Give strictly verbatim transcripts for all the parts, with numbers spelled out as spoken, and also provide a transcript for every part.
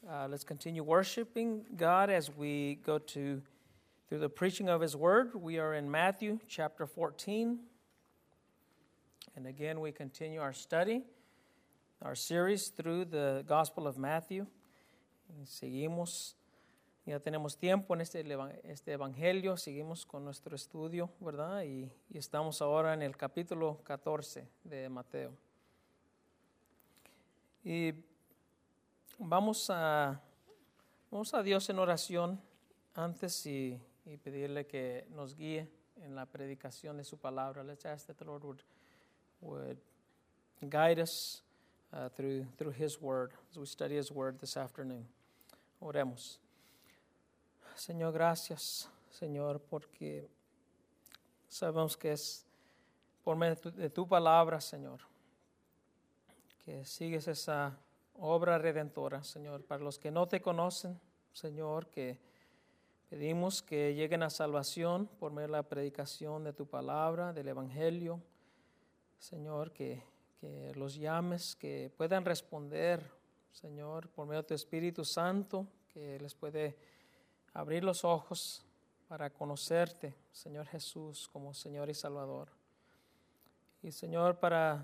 Uh, let's continue worshiping God as we go to through the preaching of His Word. We are in Matthew chapter fourteen. And again, we continue our study, our series through the Gospel of Matthew. Y seguimos, ya tenemos tiempo en este, este Evangelio, seguimos con nuestro estudio, ¿verdad? Y, y estamos ahora en el capítulo catorce de Mateo. Y vamos a, vamos a Dios en oración antes y, y pedirle que nos guíe en la predicación de su palabra. Let's ask that the Lord would, would guide us uh, through, through His Word as we study His Word this afternoon. Oremos. Señor, gracias, Señor, porque sabemos que es por medio de tu palabra, Señor, que sigues esa obra redentora, Señor. Para los que no te conocen, Señor, que pedimos que lleguen a salvación por medio de la predicación de tu palabra, del Evangelio. Señor, que, que los llames, que puedan responder, Señor, por medio de tu Espíritu Santo, que les puede abrir los ojos para conocerte, Señor Jesús, como Señor y Salvador. Y, Señor, para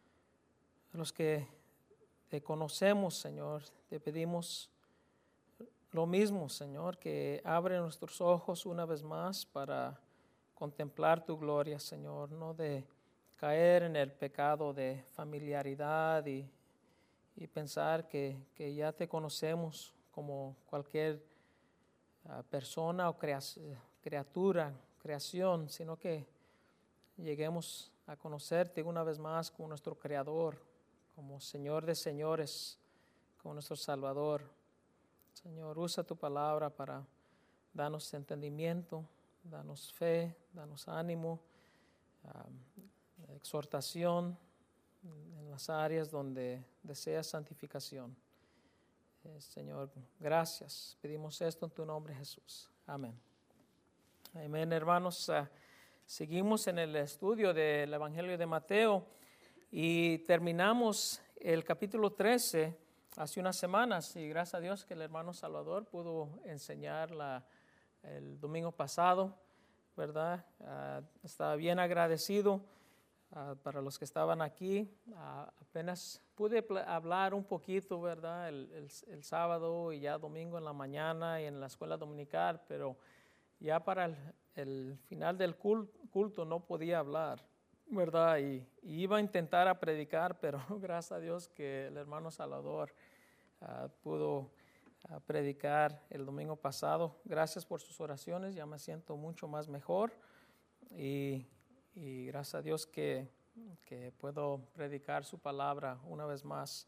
los que te conocemos, Señor, te pedimos lo mismo, Señor, que abre nuestros ojos una vez más para contemplar tu gloria, Señor, no de caer en el pecado de familiaridad y, y pensar que, que ya te conocemos como cualquier uh, persona o crea, criatura, creación, sino que lleguemos a conocerte una vez más como nuestro Creador, como Señor de señores, como nuestro Salvador. Señor, usa tu palabra para darnos entendimiento, darnos fe, darnos ánimo, um, exhortación en las áreas donde deseas santificación. Eh, Señor, gracias. Pedimos esto en tu nombre, Jesús. Amén. Amén, hermanos. Uh, seguimos en el estudio del Evangelio de Mateo y terminamos el capítulo trece hace unas semanas, y gracias a Dios que el hermano Salvador pudo enseñar la, el domingo pasado, ¿verdad? Uh, estaba bien agradecido uh, para los que estaban aquí. Uh, apenas pude pl- hablar un poquito, ¿verdad? El, el, el sábado y ya domingo en la mañana y en la escuela dominical, pero ya para el, el final del culto, culto no podía hablar, ¿verdad? Y, y iba a intentar a predicar, pero gracias a Dios que el hermano Salvador uh, pudo uh, predicar el domingo pasado. Gracias por sus oraciones, ya me siento mucho más mejor y, y gracias a Dios que, que puedo predicar su palabra una vez más.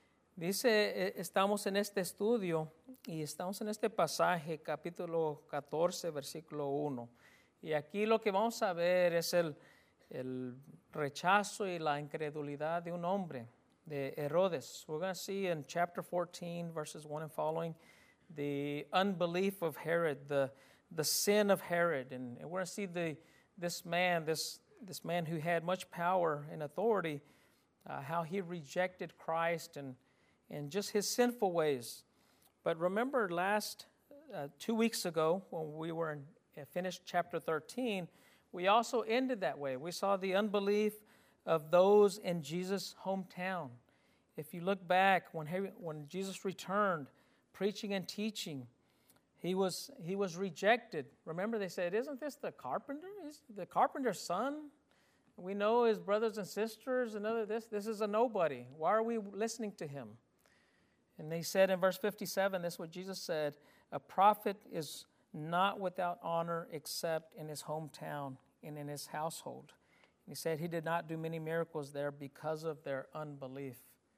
Dice, estamos en este estudio y estamos en este pasaje, capítulo catorce, versículo uno. Y aquí lo que vamos a ver es el el rechazo y la incredulidad de un hombre, de Herodes. We're going to see in chapter fourteen, verses one and following, the unbelief of Herod, the, the sin of Herod. And we're going to see the, this man, this, this man who had much power and authority, uh, how he rejected Christ and, and just his sinful ways. But remember last, uh, two weeks ago, when we were in, uh, finished chapter thirteen, we also ended that way. We saw the unbelief of those in Jesus' hometown. If you look back, when he, when Jesus returned, preaching and teaching, he was he was rejected. Remember, they said, "Isn't this the carpenter? Is the carpenter's son? We know his brothers and sisters and other this. This is a nobody. Why are we listening to him?" And they said in verse fifty-seven, this is what Jesus said: "A prophet is not without honor except in his hometown and in his household." And he said he did not do many miracles there because of their unbelief.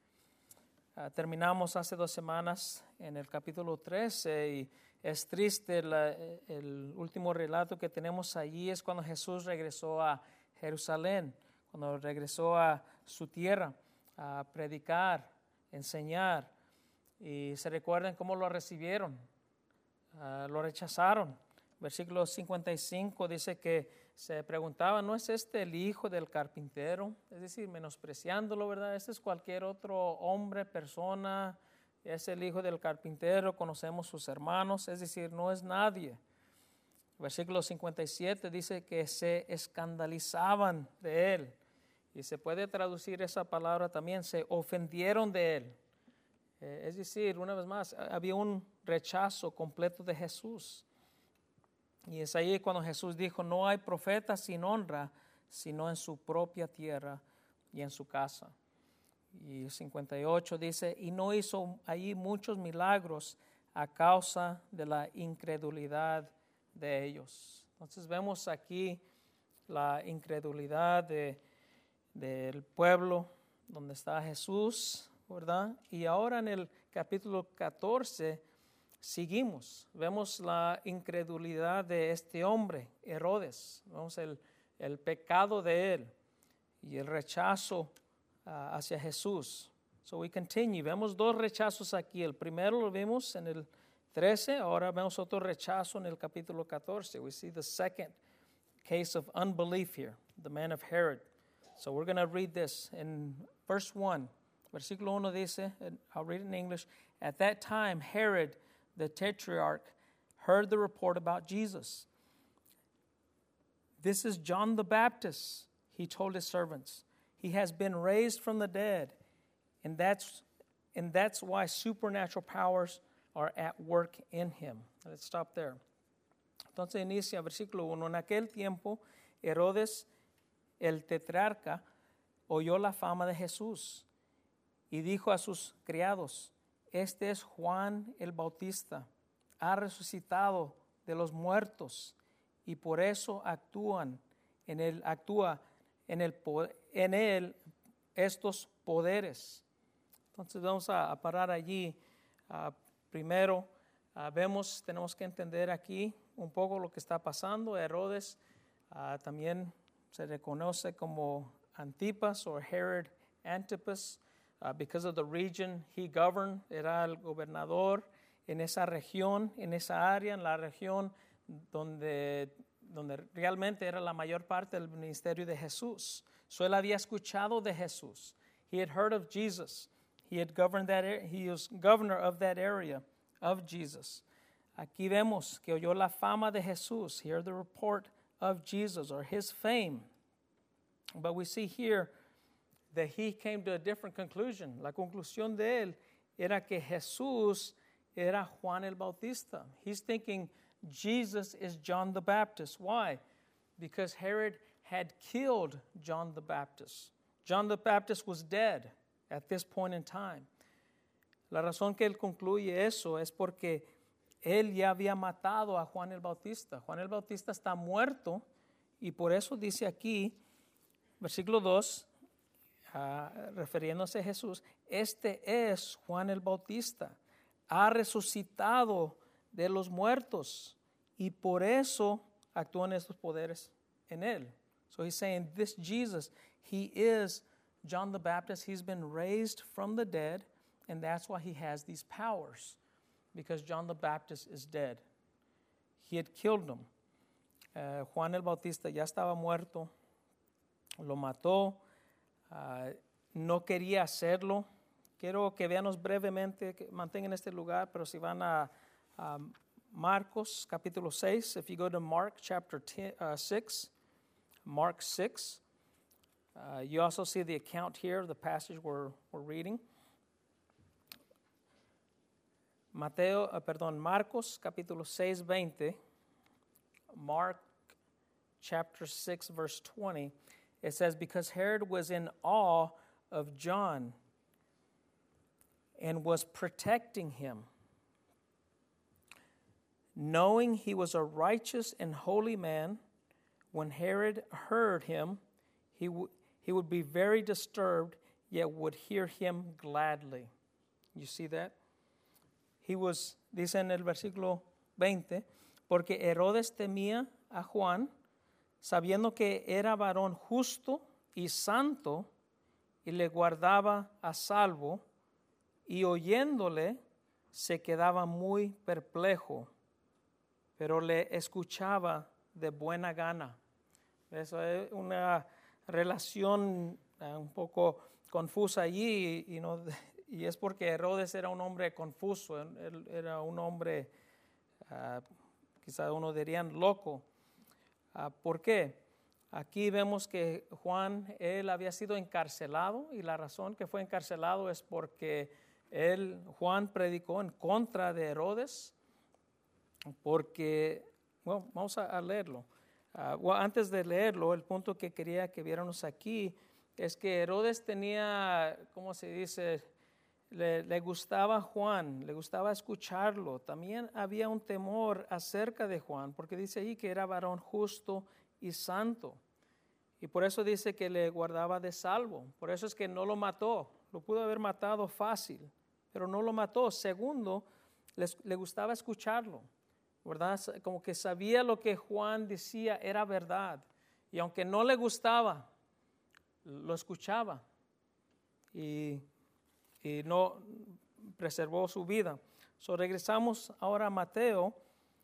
Uh, terminamos hace dos semanas en el capítulo trece y es triste la, el último relato que tenemos allí es cuando Jesús regresó a Jerusalén, cuando regresó a su tierra a predicar, enseñar, y se recuerdan cómo lo recibieron. Uh, lo rechazaron. Versículo cincuenta y cinco dice que se preguntaban, ¿no es este el hijo del carpintero? Es decir, menospreciándolo, ¿verdad? Este es cualquier otro hombre, persona, es el hijo del carpintero, conocemos sus hermanos, es decir, no es nadie. Versículo cincuenta y siete dice que se escandalizaban de él. Y se puede traducir esa palabra también, se ofendieron de él. Eh, es decir, una vez más, había un rechazo completo de Jesús. Y es ahí cuando Jesús dijo, no hay profeta sin honra, sino en su propia tierra y en su casa. Y cincuenta y ocho dice, y no hizo allí muchos milagros a causa de la incredulidad de ellos. Entonces vemos aquí la incredulidad de, del pueblo donde está Jesús, ¿verdad? Y ahora en el capítulo catorce seguimos, vemos la incredulidad de este hombre, Herodes, vemos el, el pecado de él y el rechazo Uh, hacia Jesús. So we continue. Vemos dos rechazos aquí. El primero lo vimos en el trece, ahora vemos otro rechazo en el capítulo catorce. We see the second case of unbelief here, the man of Herod. So we're going to read this in verse one. Versículo uno dice, and I'll read it in English, at that time Herod the tetrarch heard the report about Jesus. This is John the Baptist, he told his servants. He has been raised from the dead, and that's, and that's why supernatural powers are at work in him. Let's stop there. Entonces inicia versículo uno. En aquel tiempo, Herodes, el tetrarca, oyó la fama de Jesús y dijo a sus criados, este es Juan el Bautista, ha resucitado de los muertos y por eso actúan en él, actúa en el en él estos poderes. Entonces vamos a, a parar allí. Uh, primero uh, vemos, tenemos que entender aquí un poco lo que está pasando. Herodes uh, también se reconoce como Antipas o Herod Antipas uh, because of the region he governed. Era el gobernador en esa región, en esa área, en la región donde donde realmente era la mayor parte del ministerio de Jesús. So él había escuchado de Jesús. He had heard of Jesus. He had governed that area. He was governor of that area of Jesus. Aquí vemos que oyó la fama de Jesús. Hear the report of Jesus or his fame. But we see here that he came to a different conclusion. La conclusión de él era que Jesús era Juan el Bautista. He's thinking Jesus is John the Baptist. Why? Because Herod had killed John the Baptist. John the Baptist was dead at this point in time. La razón que él concluye eso es porque él ya había matado a Juan el Bautista. Juan el Bautista está muerto y por eso dice aquí, versículo dos, uh, refiriéndose a Jesús, este es Juan el Bautista, ha resucitado de los muertos y por eso actúan estos poderes en él. So he's saying this Jesus, he is John the Baptist. He's been raised from the dead and that's why he has these powers because John the Baptist is dead. He had killed him. Uh, Juan el Bautista ya estaba muerto, lo mató, uh, no quería hacerlo. Quiero que veamos brevemente, que mantengan este lugar, pero si van a Um, Marcos capítulo seis, if you go to Mark chapter ten, uh, six, Mark six, uh, you also see the account here, the passage we're, we're reading. Mateo, uh, perdón, Marcos capítulo seis, veinte, Mark chapter six, verse twenty, it says, because Herod was in awe of John and was protecting him, knowing he was a righteous and holy man, when Herod heard him, he, w- he would be very disturbed, yet would hear him gladly. You see that? He was, dice en el versículo veinte, porque Herodes temía a Juan, sabiendo que era varón justo y santo, y le guardaba a salvo, y oyéndole se quedaba muy perplejo, pero le escuchaba de buena gana. Eso es una relación uh, un poco confusa allí y, y, no, y es porque Herodes era un hombre confuso, él era un hombre, uh, quizá uno dirían loco. Uh, ¿Por qué? Aquí vemos que Juan, él había sido encarcelado y la razón que fue encarcelado es porque él, Juan predicó en contra de Herodes, porque, bueno, vamos a, a leerlo. Uh, well, antes de leerlo, el punto que quería que viéramos aquí es que Herodes tenía, ¿cómo se dice? Le, le gustaba Juan, le gustaba escucharlo. También había un temor acerca de Juan, porque dice ahí que era varón justo y santo. Y por eso dice que le guardaba de salvo. Por eso es que no lo mató. Lo pudo haber matado fácil, pero no lo mató. Segundo, les, le gustaba escucharlo, ¿verdad? Como que sabía lo que Juan decía era verdad. Y aunque no le gustaba, lo escuchaba. Y, y no preservó su vida. So, regresamos ahora a Mateo.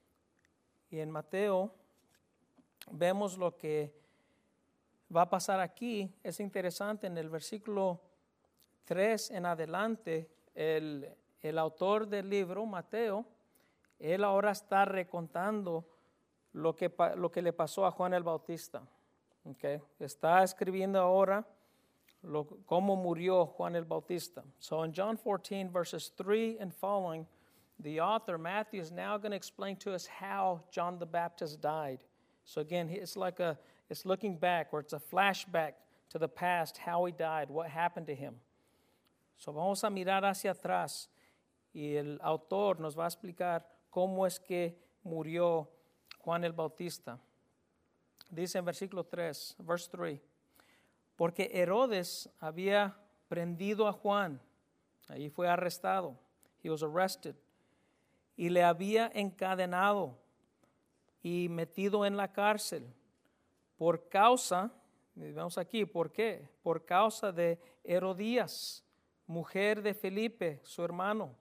Y en Mateo vemos lo que va a pasar aquí. Es interesante, en el versículo tres en adelante, el, el autor del libro, Mateo, él ahora está recontando lo que, lo que le pasó a Juan el Bautista. Okay. Está escribiendo ahora lo, cómo murió Juan el Bautista. So in John fourteen, verses three and following, the author, Matthew, is now going to explain to us how John the Baptist died. So again, it's like a, it's looking back, or it's a flashback to the past, how he died, what happened to him. So vamos a mirar hacia atrás y el autor nos va a explicar cómo es que murió Juan el Bautista. Dice en versículo tres, verse three, porque Herodes había prendido a Juan, ahí fue arrestado, he was arrested, y le había encadenado y metido en la cárcel por causa, vemos aquí, ¿por qué? Por causa de Herodías, mujer de Felipe, su hermano.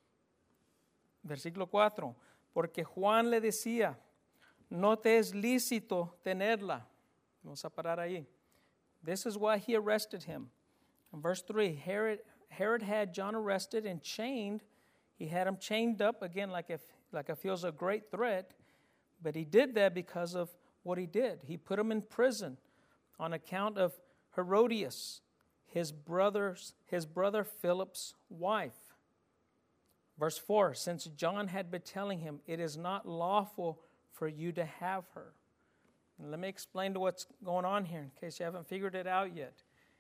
Versículo cuatro, porque Juan le decía, no te es lícito tenerla. Vamos a parar ahí. This is why he arrested him. In verse three, Herod, Herod had John arrested and chained. He had him chained up, again, like if, like if he was a great threat. But he did that because of what he did. He put him in prison on account of Herodias, his brother's, his brother Philip's wife. Verse four, since John had been telling him, it is not lawful for you to have her. And let me explain to what's going on here in case you haven't figured it out yet.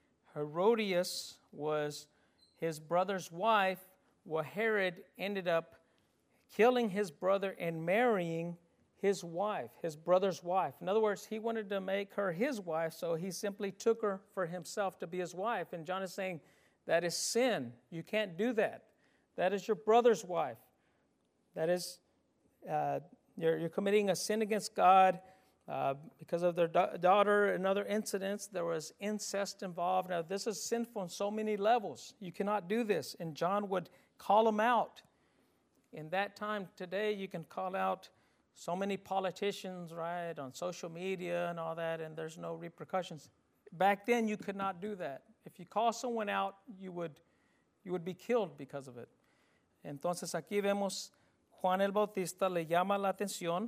Herodias was his brother's wife, while Herod ended up killing his brother and marrying his wife, his brother's wife. In other words, he wanted to make her his wife, so he simply took her for himself to be his wife. And John is saying, that is sin. You can't do that. That is your brother's wife. That is, uh, you're, you're committing a sin against God uh, because of their da- daughter and other incidents. There was incest involved. Now, this is sinful on so many levels. You cannot do this. And John would call him out. In that time, today, you can call out so many politicians, right, on social media and all that, and there's no repercussions. Back then, you could not do that. If you call someone out, you would, you would be killed because of it. Entonces, aquí vemos Juan el Bautista le llama la atención,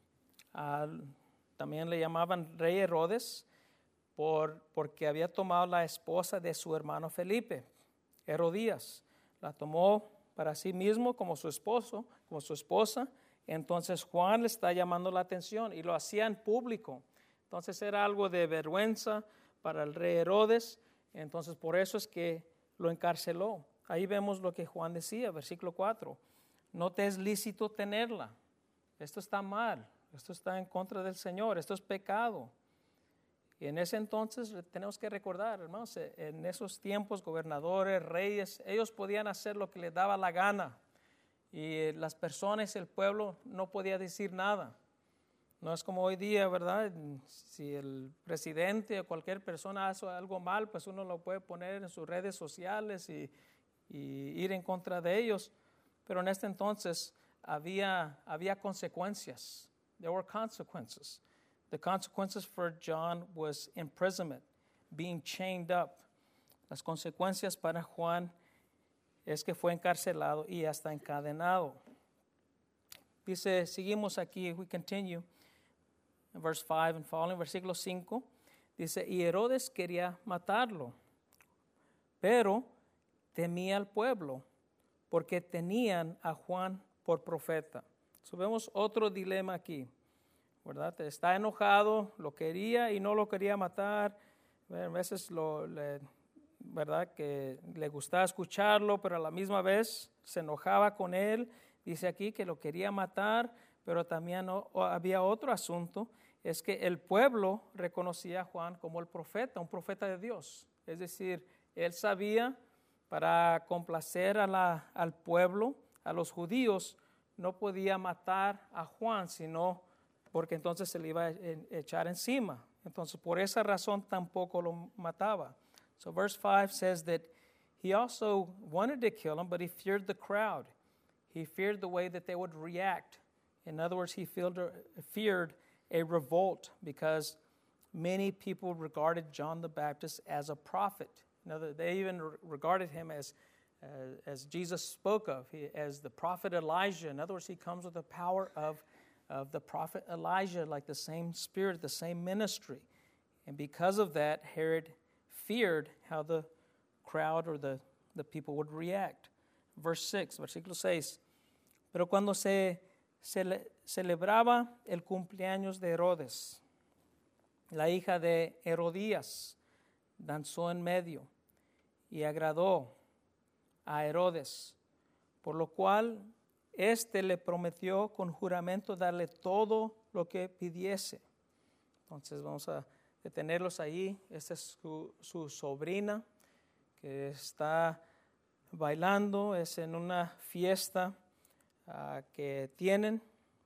uh, también le llamaban Rey Herodes, por, porque había tomado la esposa de su hermano Felipe, Herodías. La tomó para sí mismo como su esposo, como su esposa. Entonces Juan le está llamando la atención y lo hacía en público. Entonces era algo de vergüenza para el rey Herodes. Entonces por eso es que lo encarceló. Ahí vemos lo que Juan decía, versículo cuatro. No te es lícito tenerla. Esto está mal. Esto está en contra del Señor. Esto es pecado. Y en ese entonces tenemos que recordar, hermanos, en esos tiempos, gobernadores, reyes, ellos podían hacer lo que les daba la gana. Y las personas, el pueblo, no podía decir nada. No es como hoy día, ¿verdad? Si el presidente o cualquier persona hace algo mal, pues uno lo puede poner en sus redes sociales y, y ir en contra de ellos. Pero en este entonces había, había consecuencias. There were consequences. The consequences for John was imprisonment, being chained up. Las consecuencias para Juan es que fue encarcelado y hasta encadenado. Dice, seguimos aquí, we continue, in verse five and following, versículo cinco, dice, y Herodes quería matarlo, pero temía al pueblo, porque tenían a Juan por profeta. So, vemos otro dilema aquí, ¿verdad? Está enojado, lo quería y no lo quería matar. A veces lo, le, ¿verdad? Que le gustaba escucharlo, pero a la misma vez se enojaba con él. Dice aquí que lo quería matar, pero también no, había otro asunto, es que el pueblo reconocía a Juan como el profeta, un profeta de Dios. Es decir, él sabía, para complacer a la, al pueblo, a los judíos, no podía matar a Juan, sino porque entonces se le iba a echar encima. Entonces, por esa razón tampoco lo mataba. So verse five says that he also wanted to kill him, but he feared the crowd. He feared the way that they would react. In other words, he feared a revolt because many people regarded John the Baptist as a prophet. In other, they even regarded him as, uh, as Jesus spoke of, he, as the prophet Elijah. In other words, he comes with the power of, of the prophet Elijah, like the same spirit, the same ministry. And because of that, Herod feared how the crowd or the, the people would react. Verse six, versículo seis. Pero cuando se cele, celebraba el cumpleaños de Herodes, la hija de Herodías danzó en medio y agradó a Herodes, por lo cual éste le prometió con juramento darle todo lo que pidiese. Entonces vamos a detenerlos ahí. Esta es su, su sobrina que está bailando, es en una fiesta uh, que tienen.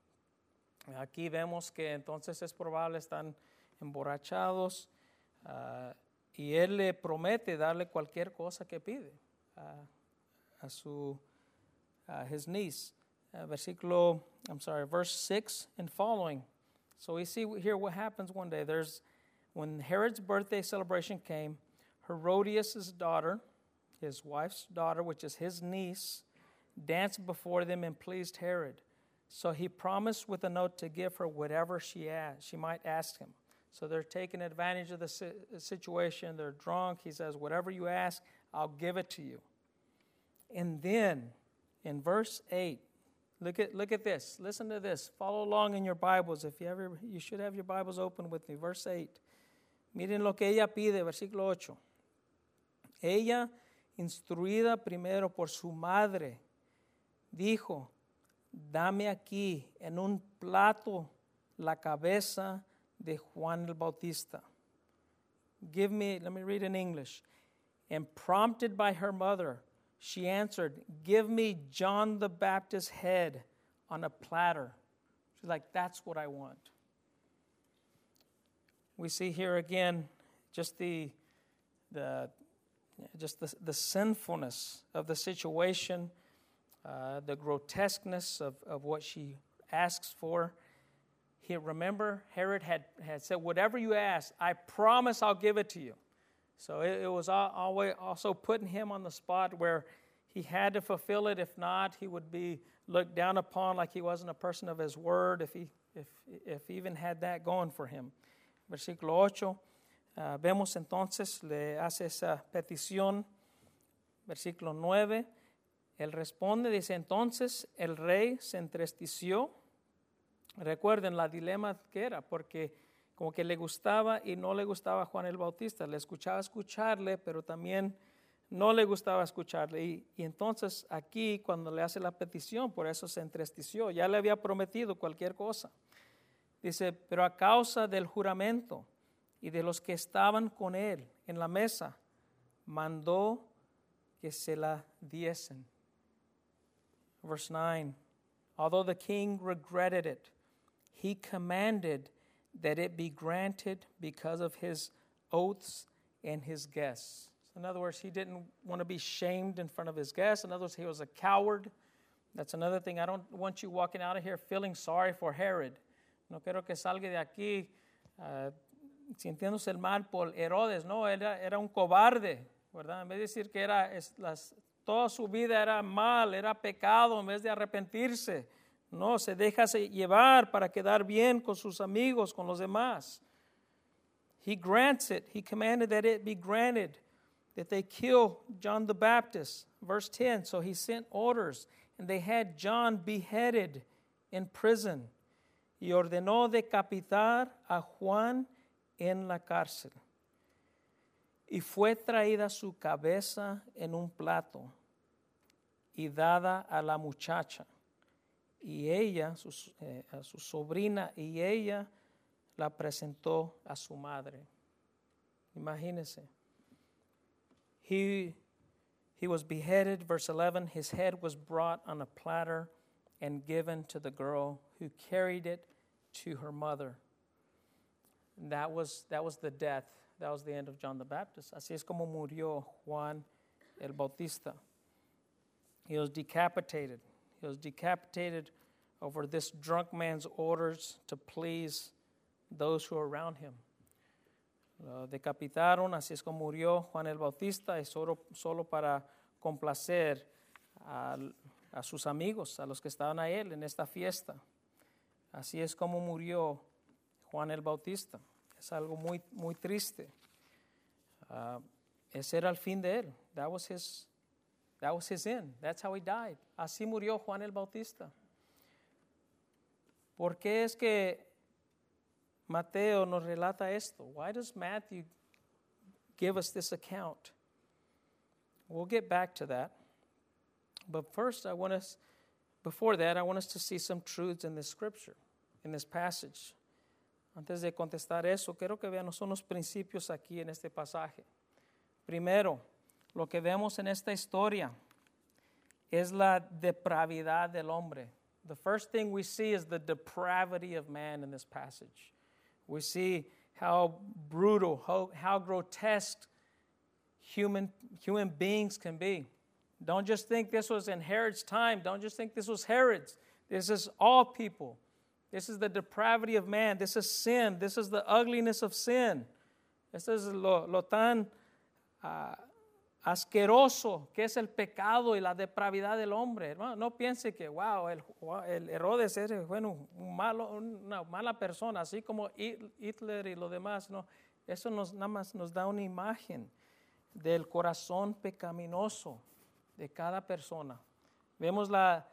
Aquí vemos que entonces es probable están emborrachados uh, y él le promete darle cualquier cosa que pide uh, a su uh, his niece. Uh, versículo, I'm sorry, verse six and following. So we see here what happens one day. There's when Herod's birthday celebration came, Herodias' daughter, his wife's daughter, which is his niece, danced before them and pleased Herod. So he promised with a note to give her whatever she asked, she might ask him. So they're taking advantage of the situation. They're drunk. He says, whatever you ask, I'll give it to you. And then in verse eight, look at look at this. Listen to this. Follow along in your Bibles. If you ever, you should have your Bibles open with me. Verse eight. Miren lo que ella pide, versículo ocho. Ella, instruida primero por su madre, dijo, dame aquí en un plato la cabeza de Juan el Bautista. Give me, let me read in English. And prompted by her mother, she answered, give me John the Baptist's head on a platter. She's like, that's what I want. We see here again just the the just the, the sinfulness of the situation, uh, the grotesqueness of, of what she asks for. Here, remember, Herod had, had said, whatever you ask, I promise I'll give it to you. So it, it was always also putting him on the spot where he had to fulfill it. If not, he would be looked down upon like he wasn't a person of his word, if he if if he even had that going for him. Versículo ocho, uh, vemos entonces, le hace esa petición. Versículo nueve, él responde, dice, entonces el rey se entristeció. Recuerden la dilema que era, porque como que le gustaba y no le gustaba Juan el Bautista. Le escuchaba escucharle, pero también no le gustaba escucharle. Y, y entonces aquí, cuando le hace la petición, por eso se entristeció. Ya le había prometido cualquier cosa. Dice, pero a causa del juramento y de los que estaban con él en la mesa, mandó que se la diesen. Verse nine, although the king regretted it, he commanded that it be granted because of his oaths and his guests. So in other words, he didn't want to be shamed in front of his guests. In other words, he was a coward. That's another thing. I don't want you walking out of here feeling sorry for Herod. No quiero que salga de aquí uh, sintiéndose el mal por Herodes. No, era, era un cobarde, ¿verdad? En vez de decir que era es, las, toda su vida era mal, era pecado en vez de arrepentirse. No, se deja llevar para quedar bien con sus amigos, con los demás. He grants it. He commanded that it be granted, that they kill John the Baptist. Verse ten, so he sent orders, and they had John beheaded in prison. Y ordenó decapitar a Juan en la cárcel. Y fue traída su cabeza en un plato y dada a la muchacha. Y ella, su, eh, a su sobrina, y ella la presentó a su madre. Imagínense. He, he was beheaded, verse eleven, his head was brought on a platter and given to the girl who carried it to her mother. And that was, that was the death. That was the end of John the Baptist. Así es como murió Juan el Bautista. He was decapitated. He was decapitated over this drunk man's orders to please those who are around him. Lo decapitaron, así es como murió Juan el Bautista, y solo, solo para complacer a, a sus amigos, a los que estaban a él en esta fiesta. Así es como murió Juan el Bautista. Es algo muy, muy triste. Uh, ese era el fin de él. That was his, that was his end. That's how he died. Así murió Juan el Bautista. ¿Por qué es que Mateo nos relata esto? Why does Matthew give us this account? We'll get back to that. But first, I want us, before that, I want us to see some truths in this scripture, in this passage. Antes de contestar eso, quiero que veamos unos principios aquí en este pasaje. Primero, lo que vemos en esta historia es la depravidad del hombre. The first thing we see is the depravity of man in this passage. We see how brutal, how, how grotesque human, human beings can be. Don't just think this was in Herod's time. Don't just think this was Herod's. This is all people. This is the depravity of man. This is sin. This is the ugliness of sin. Esto es lo, lo tan uh, asqueroso que es el pecado y la depravidad del hombre. Hermano, no piense que, wow, el, el Herodes es bueno, un malo, una mala persona, así como Hitler y lo demás. No, eso nos, nada más nos da una imagen del corazón pecaminoso de cada persona. Vemos la...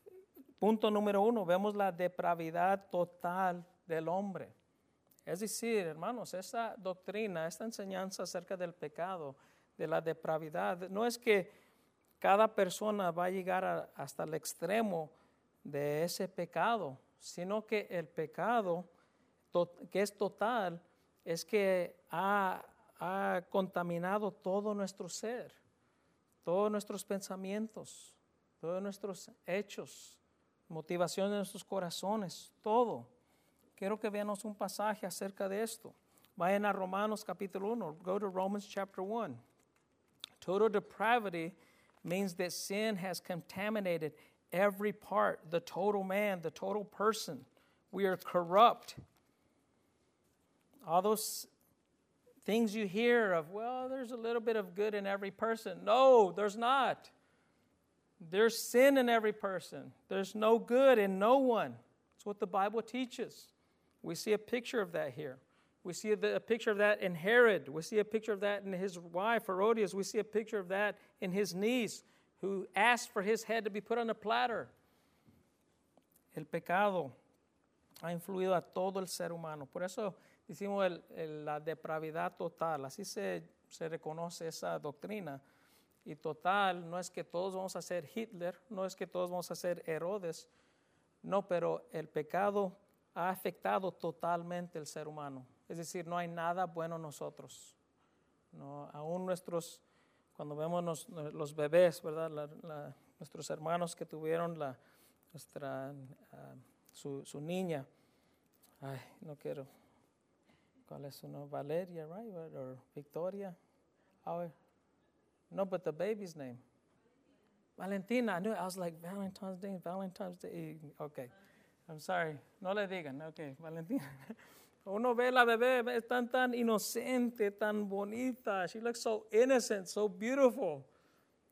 Punto número uno, vemos la depravidad total del hombre. Es decir, hermanos, esta doctrina, esta enseñanza acerca del pecado, de la depravidad, no es que cada persona va a llegar a, hasta el extremo de ese pecado, sino que el pecado to, que es total es que ha, ha contaminado todo nuestro ser, todos nuestros pensamientos, todos nuestros hechos, motivación de nuestros corazones, todo. Quiero que veamos un pasaje acerca de esto. Vayan a Romanos capítulo uno. Go to Romans chapter one. Total depravity means that sin has contaminated every part, the total man, the total person. We are corrupt. All those things you hear of, well, there's a little bit of good in every person. No, there's not. There's sin in every person. There's no good in no one. That's what the Bible teaches. We see a picture of that here. We see a, a picture of that in Herod. We see a picture of that in his wife, Herodias. We see a picture of that in his niece, who asked for his head to be put on a platter. El pecado ha influido a todo el ser humano. Por eso decimos el, el, la depravidad total. Así se, se reconoce esa doctrina. Y total, no es que todos vamos a ser Hitler, no es que todos vamos a ser Herodes, no, pero el pecado ha afectado totalmente el ser humano. Es decir, no hay nada bueno en nosotros. No, aún nuestros, cuando vemos los, los bebés, ¿verdad? La, la, nuestros hermanos que tuvieron la, nuestra, uh, su, su niña, ay, no quiero, ¿cuál es su nombre? Valeria, right? Or Victoria. Oh, no, but the baby's name. Valentina. I knew it. I was like, Valentine's Day, Valentine's Day. Okay. I'm sorry. No le digan. Okay, Valentina. Uno ve la bebé, es tan, tan inocente, tan bonita. She looks so innocent, so beautiful.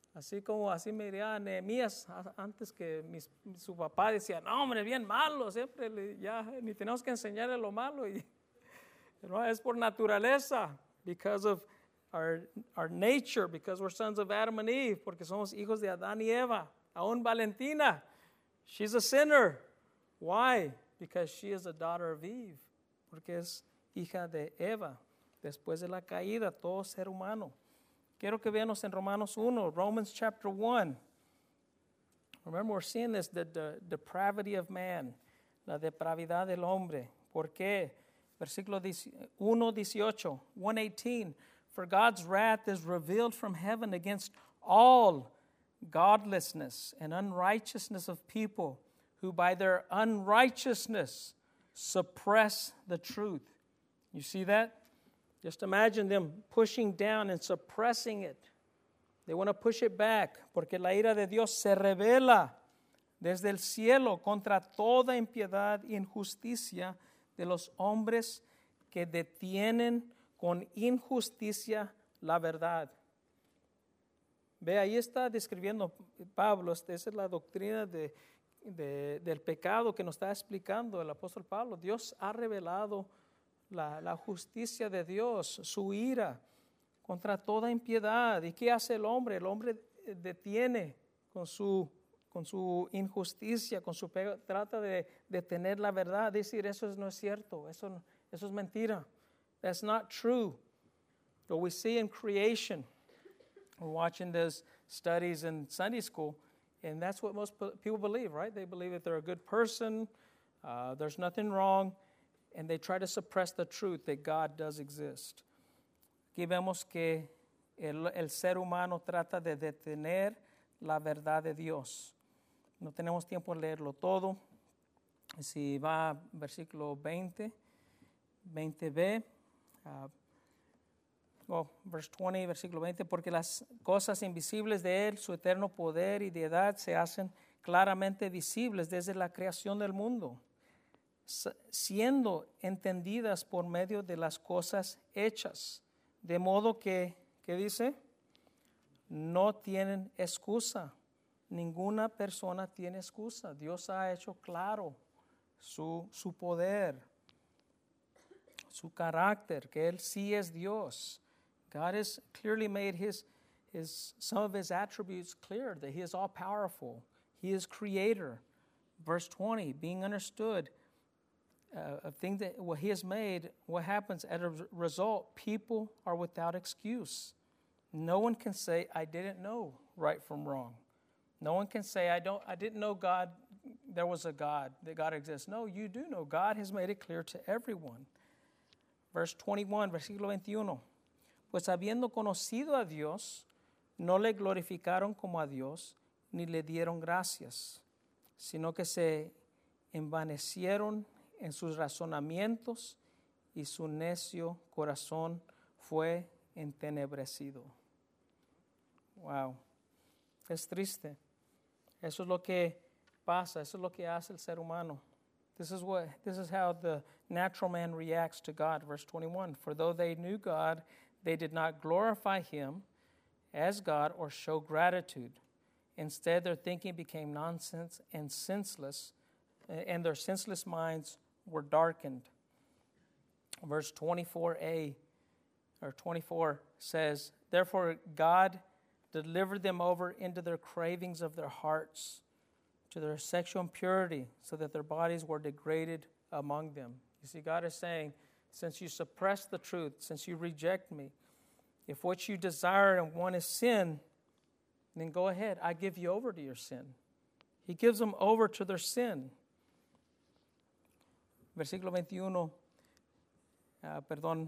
Así como así me diría Nehemías antes que mis, su papá decía, no hombre, bien malo, siempre le, ya ni tenemos que enseñarle lo malo. Y, ¿no? Es por naturaleza, because of our, our nature, because we're sons of Adam and Eve, porque somos hijos de Adán y Eva. Aún Valentina, she's a sinner. Why? Because she is a daughter of Eve, porque es hija de Eva. Después de la caída, todo ser humano. Quiero que veamos en Romanos uno, Romans chapter one. Remember, we're seeing this, the, the depravity of man, la depravidad del hombre. ¿Por qué? Versículo one dieciocho, one eighteen. For God's wrath is revealed from heaven against all godlessness and unrighteousness of people who by their unrighteousness suppress the truth. You see that? Just imagine them pushing down and suppressing it. They want to push it back, porque la ira de Dios se revela desde el cielo contra toda impiedad e injusticia de los hombres que detienen con injusticia la verdad. Ve, ahí está describiendo Pablo, esa es la doctrina de, de, del pecado que nos está explicando el apóstol Pablo. Dios ha revelado La, la justicia de Dios, su ira contra toda impiedad. ¿Y qué hace el hombre? El hombre detiene con su, con su injusticia, con su pecado, trata de detener la verdad, decir eso no es cierto, eso, eso es mentira. That's not true. What we see in creation, we're watching those studies in Sunday school, and that's what most people believe, right? They believe that they're a good person, uh, there's nothing wrong, and they try to suppress the truth that God does exist. Aquí vemos que el, el ser humano trata de detener la verdad de Dios. No tenemos tiempo de leerlo todo. Si va a versículo veinte, veinte b, uh, oh, verse twenty, versículo veinte, porque las cosas invisibles de Él, su eterno poder y deidad, se hacen claramente visibles desde la creación del mundo, siendo entendidas por medio de las cosas hechas, de modo que, ¿qué dice? No tienen excusa. Ninguna persona tiene excusa. Dios ha hecho claro su, su poder, su carácter, que Él sí es Dios. God has clearly made his, his, some of His attributes clear, that He is all-powerful. He is creator. Verse twenty, being understood, Uh, a thing that what He has made, what happens as a result, people are without excuse. No one can say, I didn't know right from wrong. No one can say, I don't, I didn't know God, there was a God, that God exists. No, you do know. God has made it clear to everyone. Verse twenty-one, versículo veintiuno. Pues habiendo conocido a Dios, no le glorificaron como a Dios, ni le dieron gracias, sino que se envanecieron en sus razonamientos, y su necio corazón fue entenebrecido. Wow, es triste. Eso es lo que pasa, eso es lo que hace el ser humano. This is what, this is how the natural man reacts to God. Verse twenty-one, for though they knew God, they did not glorify Him as God or show gratitude. Instead, their thinking became nonsense and senseless, and their senseless minds were darkened. Verse twenty-four a or twenty-four says, therefore God delivered them over into their cravings of their hearts, to their sexual impurity, so that their bodies were degraded among them. You see, God is saying, since you suppress the truth, since you reject me, if what you desire and want is sin, then go ahead, I give you over to your sin. He gives them over to their sin. Versículo veintiuno, uh, perdón,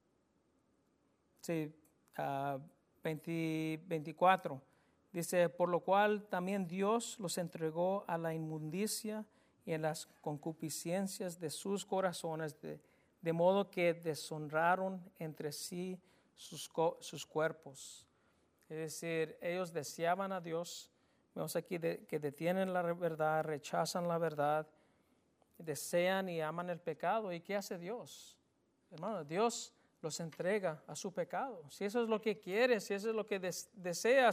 sí, uh, veinte, veinticuatro, dice, por lo cual también Dios los entregó a la inmundicia y en las concupiscencias de sus corazones, de, de modo que deshonraron entre sí sus, sus cuerpos. Es decir, ellos deseaban a Dios, vemos aquí de, que detienen la verdad, rechazan la verdad, desean y aman el pecado. ¿Y qué hace Dios? Hermano, Dios los entrega a su pecado. Si eso es lo que quieres, si eso es lo que des- deseas,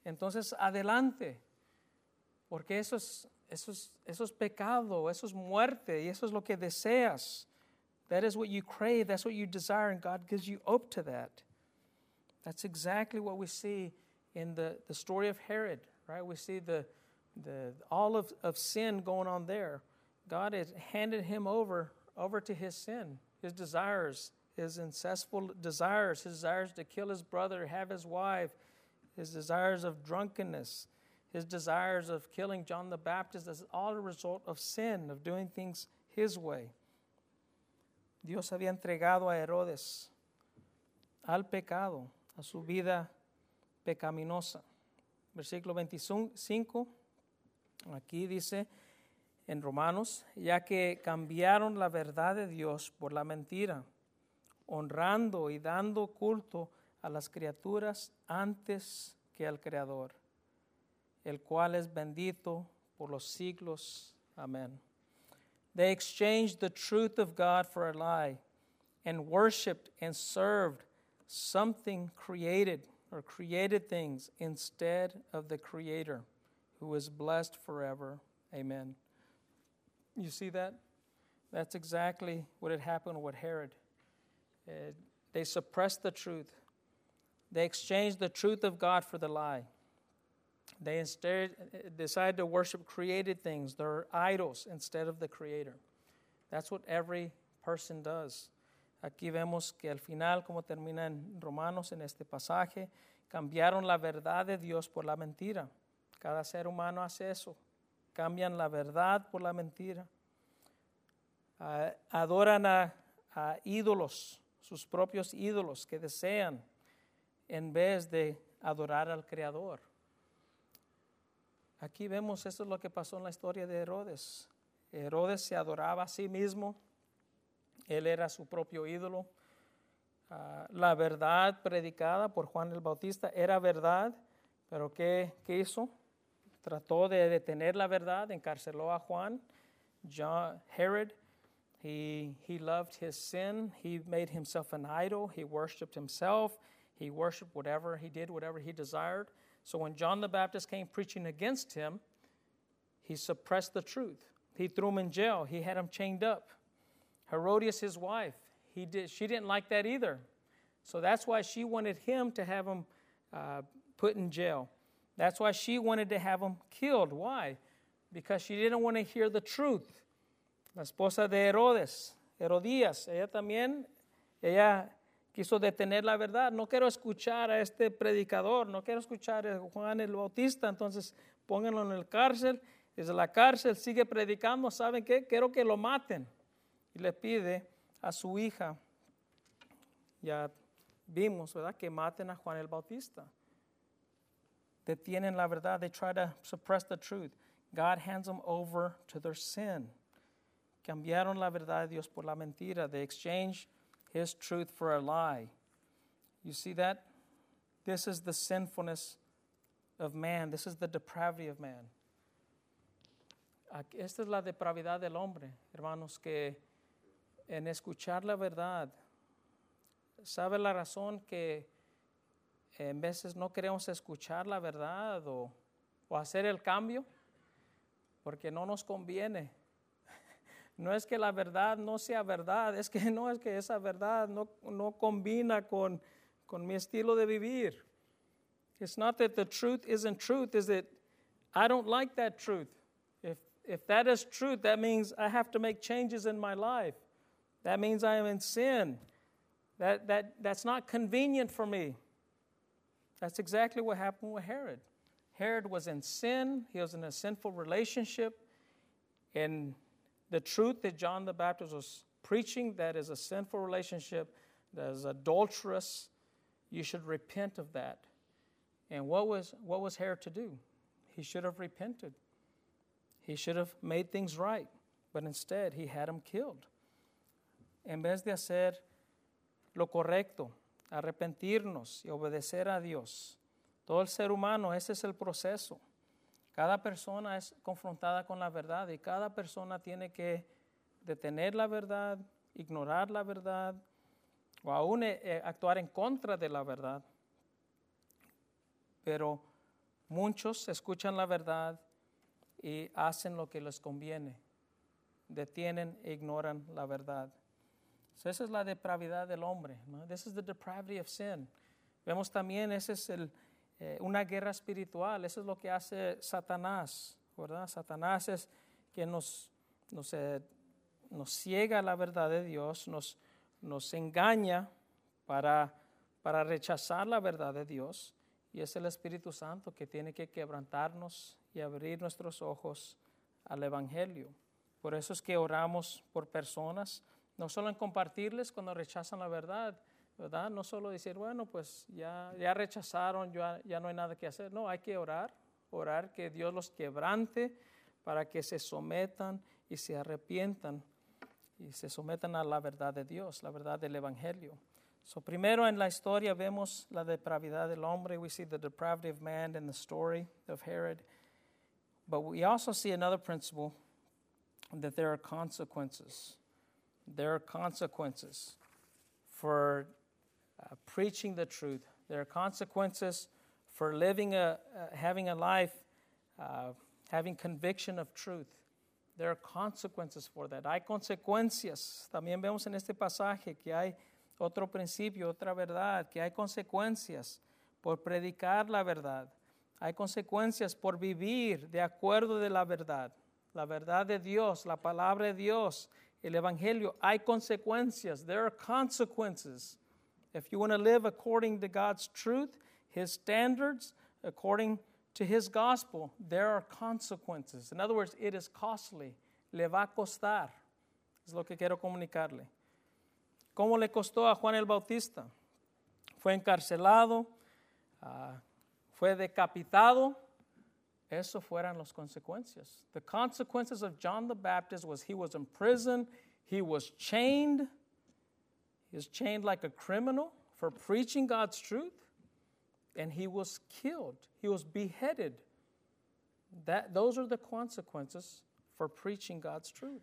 entonces adelante, porque eso es, eso es, eso es pecado, eso es muerte, y eso es lo que deseas. That is what you crave, that's what you desire, and God gives you up to that. That's exactly what we see in the, the story of Herod, right? We see the, the all of, of sin going on there. God has handed him over, over to his sin, his desires, his incessant desires, his desires to kill his brother, have his wife, his desires of drunkenness, his desires of killing John the Baptist. That's all a result of sin, of doing things his way. Dios había entregado a Herodes al pecado, a su vida pecaminosa. Versículo veinticinco, aquí dice en Romanos, ya que cambiaron la verdad de Dios por la mentira, honrando y dando culto a las criaturas antes que al Creador, el cual es bendito por los siglos. Amén. They exchanged the truth of God for a lie and worshiped and served something created or created things instead of the Creator, who is blessed forever. Amen. You see that? That's exactly what had happened with Herod. Uh, they suppressed the truth. They exchanged the truth of God for the lie. They instead decided to worship created things, their idols, instead of the Creator. That's what every person does. Aquí vemos que al final, como termina en Romanos en este pasaje, cambiaron la verdad de Dios por la mentira. Cada ser humano hace eso. Cambian la verdad por la mentira. Uh, adoran a, a ídolos, sus propios ídolos que desean, en vez de adorar al Creador. Aquí vemos, eso es lo que pasó en la historia de Herodes. Herodes se adoraba a sí mismo. Él era su propio ídolo. Uh, la verdad predicada por Juan el Bautista era verdad, pero ¿qué, qué hizo? Trató de detener la verdad, encarceló a Juan. John, Herod, he, he loved his sin. He made himself an idol. He worshipped himself. He worshipped whatever, he did whatever he desired. So when John the Baptist came preaching against him, he suppressed the truth. He threw him in jail. He had him chained up. Herodias, his wife, he did, she didn't like that either. So that's why she wanted him to have him uh, put in jail. That's why she wanted to have him killed. Why? Because she didn't want to hear the truth. La esposa de Herodes, Herodías, ella también, ella quiso detener la verdad. No quiero escuchar a este predicador, no quiero escuchar a Juan el Bautista, entonces pónganlo en la cárcel. Desde la cárcel sigue predicando, ¿saben qué? Quiero que lo maten. Y le pide a su hija, ya vimos, ¿verdad?, que maten a Juan el Bautista. Detienen la verdad. They try to suppress the truth. God hands them over to their sin. Cambiaron la verdad de Dios por la mentira. They exchange His truth for a lie. You see that? This is the sinfulness of man. This is the depravity of man. Esta es la depravidad del hombre, hermanos, que en escuchar la verdad, ¿sabe la razón que en veces no queremos escuchar la verdad o, o hacer el cambio? Porque no nos conviene. No es que la verdad no sea verdad, es que no es que esa verdad no, no combina con, con mi estilo de vivir. It's not that the truth isn't truth, is that I don't like that truth. If, if that is truth, that means I have to make changes in my life. That means I am in sin. That, that, that's not convenient for me. That's exactly what happened with Herod. Herod was in sin. He was in a sinful relationship. And the truth that John the Baptist was preaching, that is a sinful relationship, that is adulterous, you should repent of that. And what was, what was Herod to do? He should have repented. He should have made things right. But instead, he had him killed. En vez de hacer lo correcto, arrepentirnos y obedecer a Dios. Todo el ser humano, ese es el proceso. Cada persona es confrontada con la verdad y cada persona tiene que detener la verdad, ignorar la verdad o aún eh, actuar en contra de la verdad. Pero muchos escuchan la verdad y hacen lo que les conviene. Detienen e ignoran la verdad. So, esa es la depravidad del hombre, ¿no? This is the depravity of sin. Vemos también, esa es el, eh, una guerra espiritual. Eso es lo que hace Satanás, ¿verdad? Satanás es quien nos, nos, eh, nos ciega la verdad de Dios, nos, nos engaña para, para rechazar la verdad de Dios. Y es el Espíritu Santo que tiene que quebrantarnos y abrir nuestros ojos al Evangelio. Por eso es que oramos por personas, no solo en compartirles cuando rechazan la verdad, ¿verdad? No solo decir, bueno, pues ya, ya rechazaron, ya, ya no hay nada que hacer. No, hay que orar, orar que Dios los quebrante para que se sometan y se arrepientan y se sometan a la verdad de Dios, la verdad del Evangelio. So, primero en la historia vemos la depravidad del hombre. We see the depravity of man in the story of Herod. But we also see another principle, that there are consequences. There are consequences for uh, preaching the truth. There are consequences for living a, uh, having a life, uh, having conviction of truth. There are consequences for that. Hay consecuencias. También vemos en este pasaje que hay otro principio, otra verdad, que hay consecuencias por predicar la verdad. Hay consecuencias por vivir de acuerdo de la verdad. La verdad de Dios, la palabra de Dios, el Evangelio. Hay consecuencias. There are consequences. If you want to live according to God's truth, His standards, according to His gospel, there are consequences. In other words, it is costly. Le va a costar. Es lo que quiero comunicarle. ¿Cómo le costó a Juan el Bautista? Fue encarcelado, uh, fue decapitado. Eso fueron las consecuencias. The consequences of John the Baptist was he was in prison, he was chained, he was chained like a criminal for preaching God's truth, and he was killed. He was beheaded. That, those are the consequences for preaching God's truth.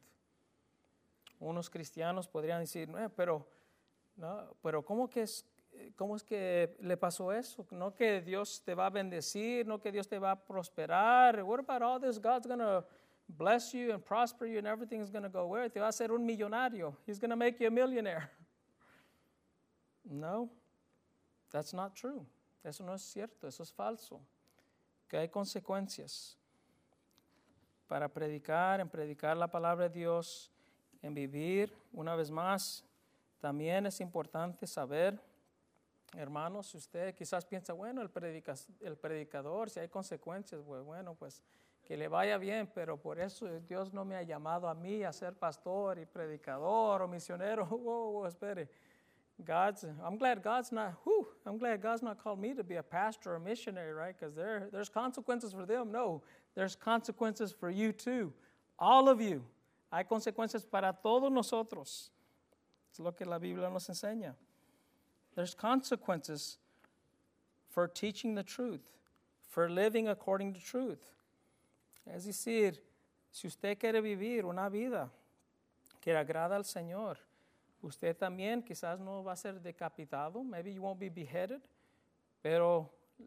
Unos cristianos podrían decir, eh, pero, no, pero ¿cómo, que es, ¿cómo es que le pasó eso? No que Dios te va a bendecir, no que Dios te va a prosperar. What about all this? God's going to bless you and prosper you and everything is going to go where? Te va a hacer un millonario. He's going to make you a millionaire. No, that's not true. Eso no es cierto, eso es falso. Que hay consecuencias para predicar, en predicar la palabra de Dios, en vivir. Una vez más, también es importante saber, hermanos, si usted quizás piensa, bueno, el, predica, el predicador, si hay consecuencias, pues bueno, pues que le vaya bien, pero por eso Dios no me ha llamado a mí a ser pastor y predicador o misionero. Whoa, whoa, espere. God's, I'm glad God's not, whew, I'm glad God's not called me to be a pastor or a missionary, right? Because there, there's consequences for them. No, there's consequences for you too. All of you. Hay consecuencias para todos nosotros. Es lo que la Biblia nos enseña. There's consequences for teaching the truth, for living according to truth. Es decir, si usted quiere vivir una vida que agrada al Señor, usted también quizás no va a ser decapitado. Maybe you won't be beheaded, pero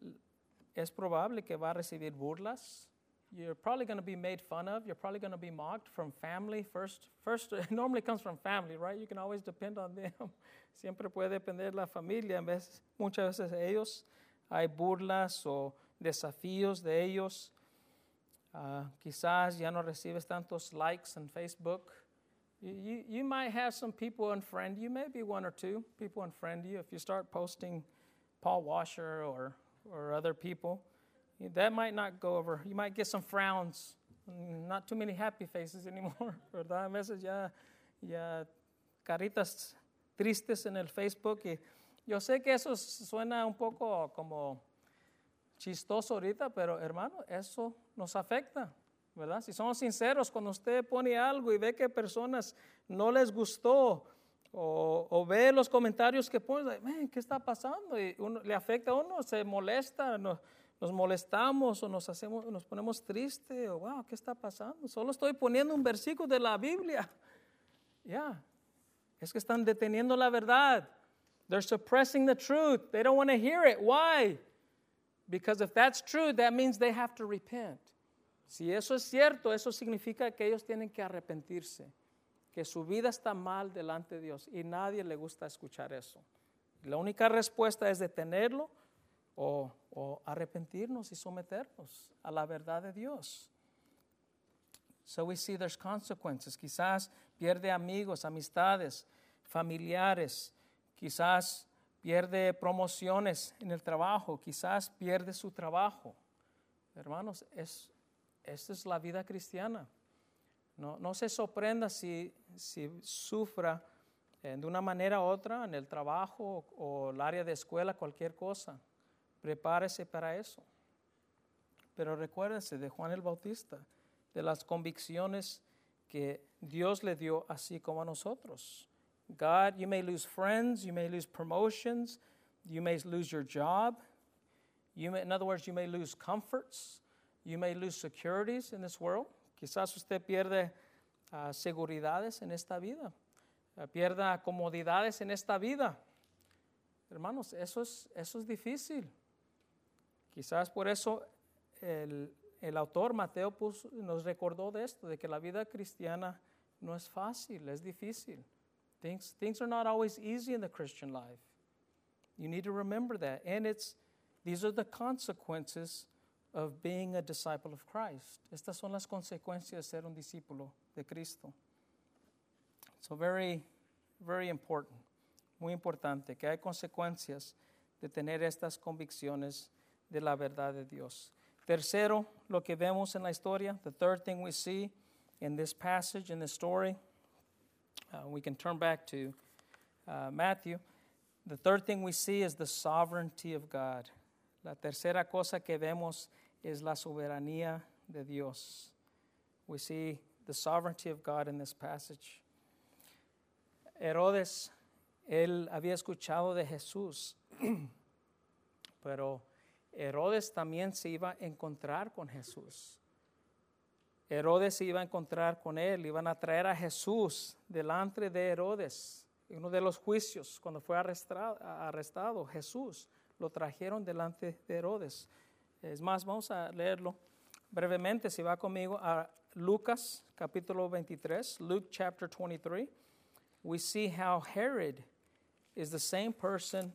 es probable que va a recibir burlas. You're probably going to be made fun of. You're probably going to be mocked from family. First, first, it normally comes from family, right? You can always depend on them. Siempre puede depender de la familia. En vez, muchas veces ellos, hay burlas o desafíos de ellos. Uh, quizás ya no recibes tantos likes on Facebook. You, you, you might have some people unfriend you, maybe one or two people unfriend you if you start posting Paul Washer or, or other people. That might not go over. You might get some frowns. Not too many happy faces anymore, ¿verdad? A veces ya, ya caritas tristes en el Facebook. Y yo sé que eso suena un poco como chistoso ahorita, pero hermano, eso nos afecta, ¿verdad? Si somos sinceros, cuando usted pone algo y ve que personas no les gustó o, o ve los comentarios que ponen, like, ¿qué está pasando? Y uno, le afecta a uno, se molesta, no, nos molestamos o nos, hacemos, nos ponemos tristes, o wow, ¿qué está pasando? Solo estoy poniendo un versículo de la Biblia. Ya, yeah. Es que están deteniendo la verdad. They're suppressing the truth. They don't want to hear it. Why? Because if that's true, that means they have to repent. Si eso es cierto, eso significa que ellos tienen que arrepentirse, que su vida está mal delante de Dios y nadie le gusta escuchar eso. La única respuesta es detenerlo o, o arrepentirnos y someternos a la verdad de Dios. So we see there's consequences. Quizás pierde amigos, amistades, familiares. Quizás pierde promociones en el trabajo. Quizás pierde su trabajo. Hermanos, es, esta es la vida cristiana. No, no se sorprenda si, si sufra eh, de una manera u otra en el trabajo o, o el área de escuela, cualquier cosa. Prepárese para eso. Pero recuérdese de Juan el Bautista, de las convicciones que Dios le dio así como a nosotros. God, you may lose friends, you may lose promotions, you may lose your job. You may, in other words, you may lose comforts, you may lose securities in this world. Quizás usted pierde uh, seguridades en esta vida, uh, pierda comodidades en esta vida. Hermanos, eso es, eso es difícil. Quizás por eso el, el autor Mateo puso, nos recordó de esto, de que la vida cristiana no es fácil, es difícil. Things, things are not always easy in the Christian life. You need to remember that. And it's, these are the consequences of being a disciple of Christ. Estas son las consecuencias de ser un discípulo de Cristo. So very, very important, muy importante, que hay consecuencias de tener estas convicciones de la verdad de Dios. Tercero, lo que vemos en la historia, the third thing we see in this passage, in this story, uh, we can turn back to uh, Matthew. The third thing we see is the sovereignty of God. La tercera cosa que vemos es la soberanía de Dios. We see the sovereignty of God in this passage. Herodes, él había escuchado de Jesús, pero Herodes también se iba a encontrar con Jesús. Herodes se iba a encontrar con él, iban a traer a Jesús delante de Herodes. En uno de los juicios, cuando fue arrestado, arrestado Jesús, lo trajeron delante de Herodes. Es más, vamos a leerlo brevemente, si va conmigo a Lucas capítulo veintitrés, Luke chapter twenty-three. We see how Herod is the same person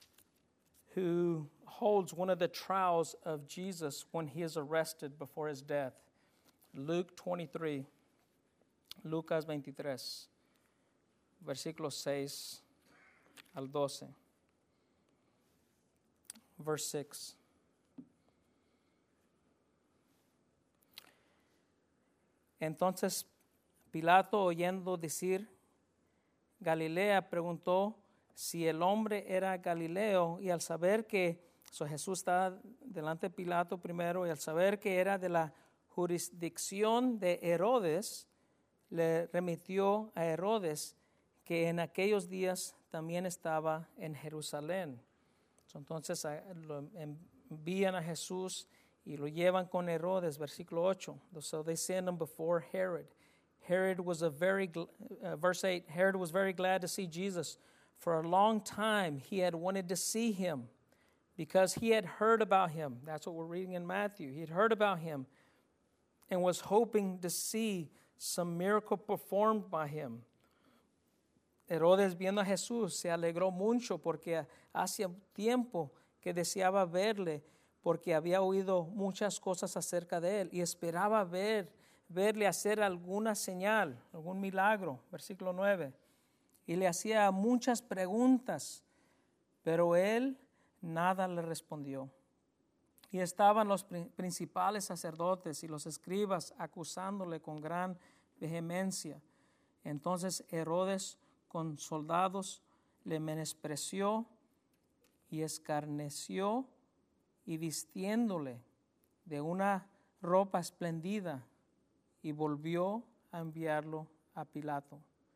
who holds one of the trials of Jesus when he is arrested before his death. Luke twenty-three, Lucas veintitrés, versículos seis al doce. Verse six. Entonces Pilato, oyendo decir Galilea, preguntó si el hombre era Galileo, y al saber que so Jesús estaba delante de Pilato primero, y al saber que era de la jurisdicción de Herodes, le remitió a Herodes, que en aquellos días también estaba en Jerusalén. Entonces lo envían a Jesús y lo llevan con Herodes, versículo ocho. So they send him before Herod. Herod was a very, uh, verse eight, Herod was very glad to see Jesus. For a long time he had wanted to see him because he had heard about him. That's what we're reading in Matthew. He had heard about him and was hoping to see some miracle performed by him. Herodes, viendo a Jesús, se alegró mucho porque hacía tiempo que deseaba verle, porque había oído muchas cosas acerca de él y esperaba ver, verle hacer alguna señal, algún milagro. Versículo nueve. Y le hacía muchas preguntas, pero él nada le respondió. Y estaban los principales sacerdotes y los escribas acusándole con gran vehemencia. Entonces Herodes, con soldados, le menospreció y escarneció, y vistiéndole de una ropa espléndida, y volvió a enviarlo a Pilato.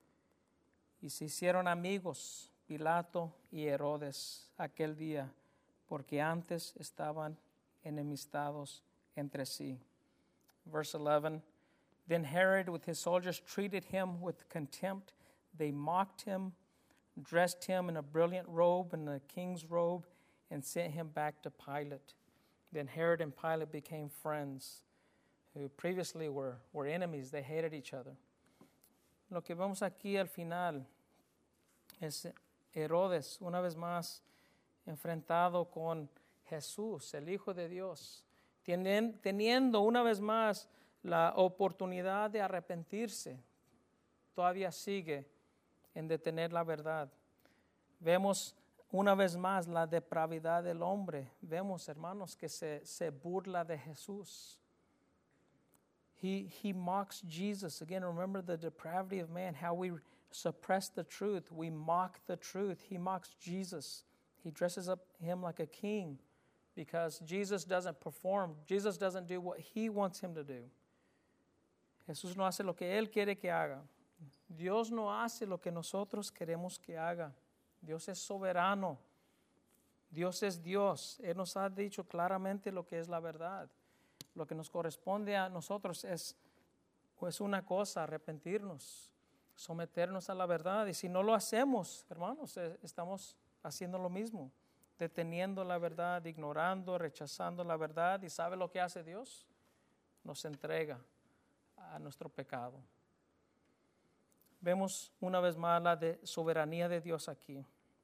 Y se hicieron amigos Pilato y Herodes aquel día, porque antes estaban enemistados entre sí. Verse eleven, then Herod with his soldiers treated him with contempt. They mocked him, dressed him in a brilliant robe and a king's robe, and sent him back to Pilate. Then Herod and Pilate became friends, who previously were, were enemies. They hated each other. Lo que vemos aquí al final es Herodes, una vez más, enfrentado con Jesús, el Hijo de Dios, teniendo una vez más la oportunidad de arrepentirse. Todavía sigue en detener la verdad. Vemos una vez más la depravidad del hombre. Vemos, hermanos, que se, se burla de Jesús. He, he mocks Jesus. Again, remember the depravity of man, how we suppress the truth. We mock the truth. He mocks Jesus. He dresses up him like a king because Jesus doesn't perform. Jesus doesn't do what he wants him to do. Jesús no hace lo que él quiere que haga. Dios no hace lo que nosotros queremos que haga. Dios es soberano. Dios es Dios. Él nos ha dicho claramente lo que es la verdad. Lo que nos corresponde a nosotros es pues una cosa, arrepentirnos, someternos a la verdad. Y si no lo hacemos, hermanos, estamos haciendo lo mismo, deteniendo la verdad, ignorando, rechazando la verdad. ¿Y sabe lo que hace Dios? Nos entrega a nuestro pecado. Vemos una vez más la de soberanía de Dios aquí.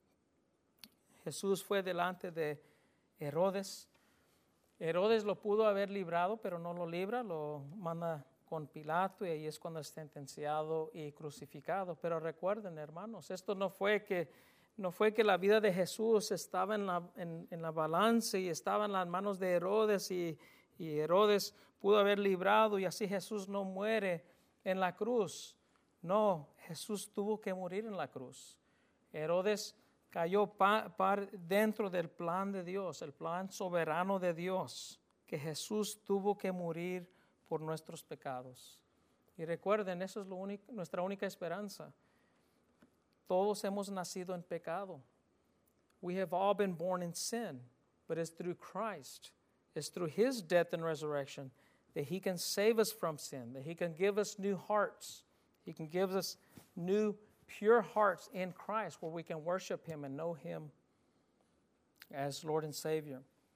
Jesús fue delante de Herodes. Herodes lo pudo haber librado, pero no lo libra, lo manda con Pilato y ahí es cuando es sentenciado y crucificado. Pero recuerden, hermanos, esto no fue que, no fue que la vida de Jesús estaba en la, en, en la balanza y estaba en las manos de Herodes y, y Herodes pudo haber librado y así Jesús no muere en la cruz. No, Jesús tuvo que morir en la cruz. Herodes cayó pa, par, dentro del plan de Dios, el plan soberano de Dios, que Jesús tuvo que morir por nuestros pecados. Y recuerden, eso es lo único, nuestra única esperanza. Todos hemos nacido en pecado. We have all been born in sin, but it's through Christ, it's through His death and resurrection that He can save us from sin, that He can give us new hearts. He can give us new, pure hearts in Christ where we can worship Him and know Him as Lord and Savior.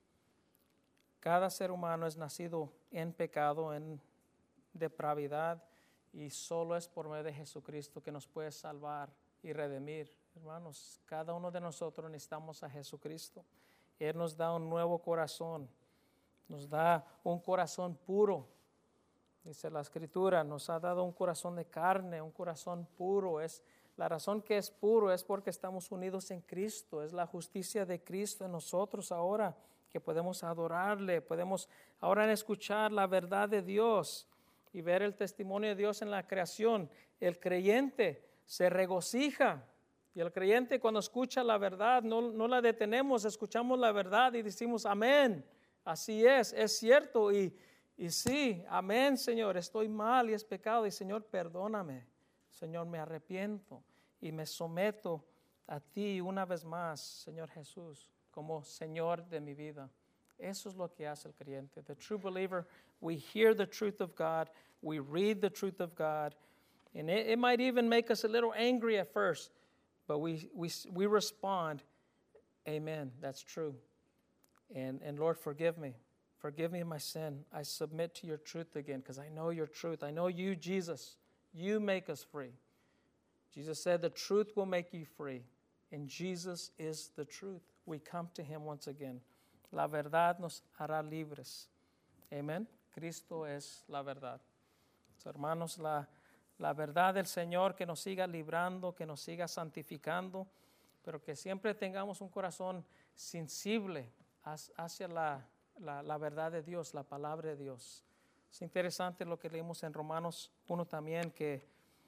Cada ser humano es nacido en pecado, en depravidad, y solo es por medio de Jesucristo que nos puede salvar y redimir. Hermanos, cada uno de nosotros necesitamos a Jesucristo. Él nos da un nuevo corazón, nos da un corazón puro. Dice la Escritura, nos ha dado un corazón de carne, un corazón puro. Es, la razón que es puro es porque estamos unidos en Cristo. Es la justicia de Cristo en nosotros ahora, que podemos adorarle, podemos ahora escuchar la verdad de Dios y ver el testimonio de Dios en la creación. El creyente se regocija y el creyente cuando escucha la verdad no, no la detenemos, escuchamos la verdad y decimos amén. Así es, es cierto y Y sí, amén, Señor, estoy mal y es pecado. Y Señor, perdóname. Señor, me arrepiento y me someto a ti una vez más, Señor Jesús, como Señor de mi vida. Eso es lo que hace el creyente. The true believer, we hear the truth of God, we read the truth of God, and it, it might even make us a little angry at first, but we, we, we respond, amen, that's true. And, and Lord, forgive me. Forgive me my sin. I submit to your truth again because I know your truth. I know you, Jesus. You make us free. Jesus said the truth will make you free. And Jesus is the truth. We come to Him once again. La verdad nos hará libres. Amen. Cristo es la verdad. So, hermanos, la, la verdad del Señor que nos siga librando, que nos siga santificando, pero que siempre tengamos un corazón sensible hacia la La, la verdad de Dios, la palabra de Dios. Es interesante lo que leímos en Romanos uno también, que,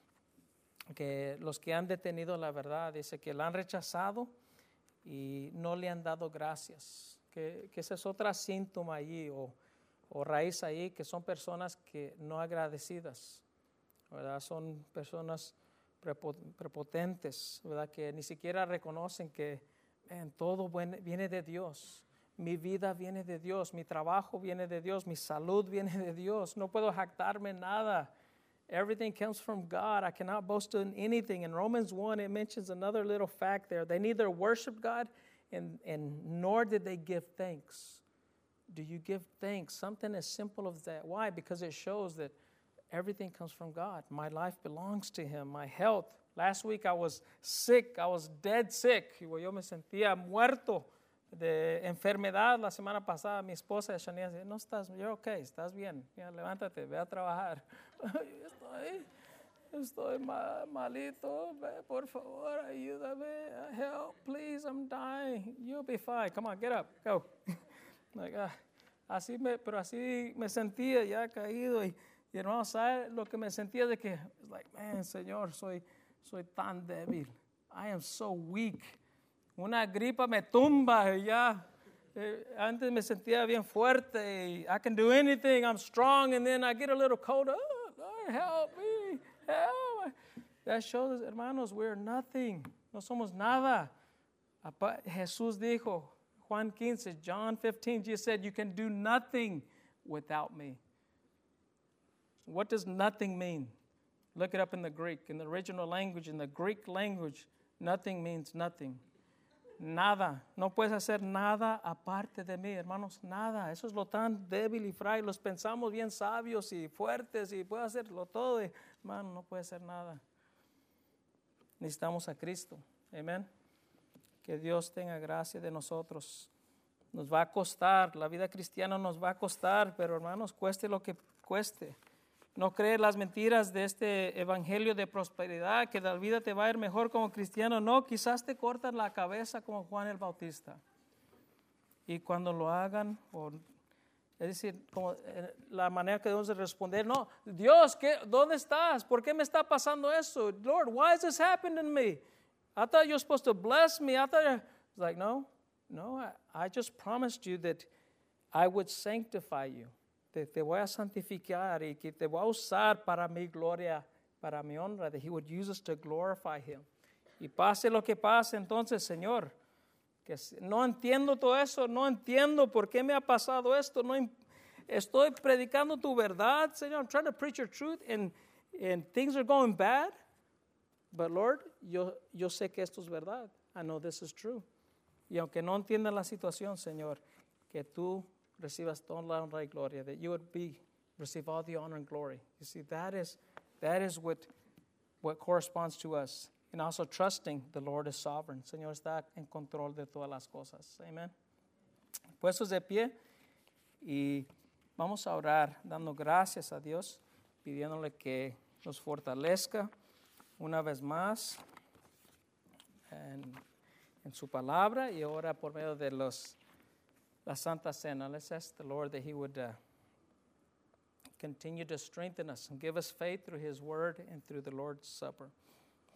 que los que han detenido la verdad, dice que la han rechazado y no le han dado gracias. Que, que ese es otro síntoma allí o, o raíz ahí, que son personas que no agradecidas, ¿verdad? Son personas prepotentes, ¿verdad? Que ni siquiera reconocen que man, todo viene de Dios. Mi vida viene de Dios, mi trabajo viene de Dios, mi salud viene de Dios. No puedo jactarme en nada. Everything comes from God. I cannot boast in anything. In Romans one, it mentions another little fact there. They neither worship God and, and nor did they give thanks. do you give thanks? Something as simple as that. Why? Because it shows that everything comes from God. My life belongs to Him. My health. Last week I was sick. I was dead sick. Yo me sentía muerto de enfermedad. La semana pasada mi esposa Shania dice, no estás, you're okay, estás bien. Ya, levántate, ve a trabajar. Estoy, estoy mal, malito. Ve, por favor, ayúdame. Help, please, I'm dying. You'll be fine. Come on, get up, go. Like, ah, así me, pero así me sentía ya caído y, y hermano, ¿sabe lo que me sentía de que, like, man, Señor, soy, soy tan débil. I am so weak. Una gripa me tumba y ya. Eh, antes me sentía bien fuerte y I can do anything, I'm strong, and then I get a little cold. Oh, Lord, help me, help. That shows, hermanos, we're nothing. No somos nada. Jesús dijo, Juan quince, John fifteen, Jesus said, you can do nothing without me. What does nothing mean? Look it up in the Greek. In the original language, in the Greek language, nothing means nothing. Nada. No puedes hacer nada aparte de mí, hermanos, nada. Eso es lo tan débil y frágil. Los pensamos bien sabios y fuertes y puedo hacerlo todo. Y, hermano, no puede hacer nada. Necesitamos a Cristo. Amén. Que Dios tenga gracia de nosotros. Nos va a costar, la vida cristiana nos va a costar, pero hermanos, cueste lo que cueste. No creer las mentiras de este evangelio de prosperidad, que la vida te va a ir mejor como cristiano. No, quizás te cortan la cabeza como Juan el Bautista. Y cuando lo hagan, o, es decir, como, eh, la manera que debemos de responder, no, Dios, ¿qué, ¿dónde estás? ¿Por qué me está pasando eso? Lord, why is this happening to me? I thought you were supposed to bless me. I thought, I was like, no, no, I, I just promised you that I would sanctify you. Te, te voy a santificar y que te voy a usar para mi gloria, para mi honra, that He would use us to glorify Him. Y pase lo que pase, entonces, Señor, que no entiendo todo eso, no entiendo por qué me ha pasado esto, no estoy predicando tu verdad, Señor, I'm trying to preach your truth, and, and things are going bad. But Lord, yo, yo sé que esto es verdad. I know this is true. Y aunque no entienda la situación, Señor, que tú recibas toda la honra y gloria, that you would be, receive all the honor and glory. You see, that is, that is what, what corresponds to us. And also trusting the Lord is sovereign. Señor está en control de todas las cosas. Amen. Puestos de pie y vamos a orar dando gracias a Dios, pidiéndole que nos fortalezca una vez más en, en su palabra y ahora por medio de los, la Santa Cena. Let's ask the Lord that He would uh, continue to strengthen us and give us faith through His word and through the Lord's Supper.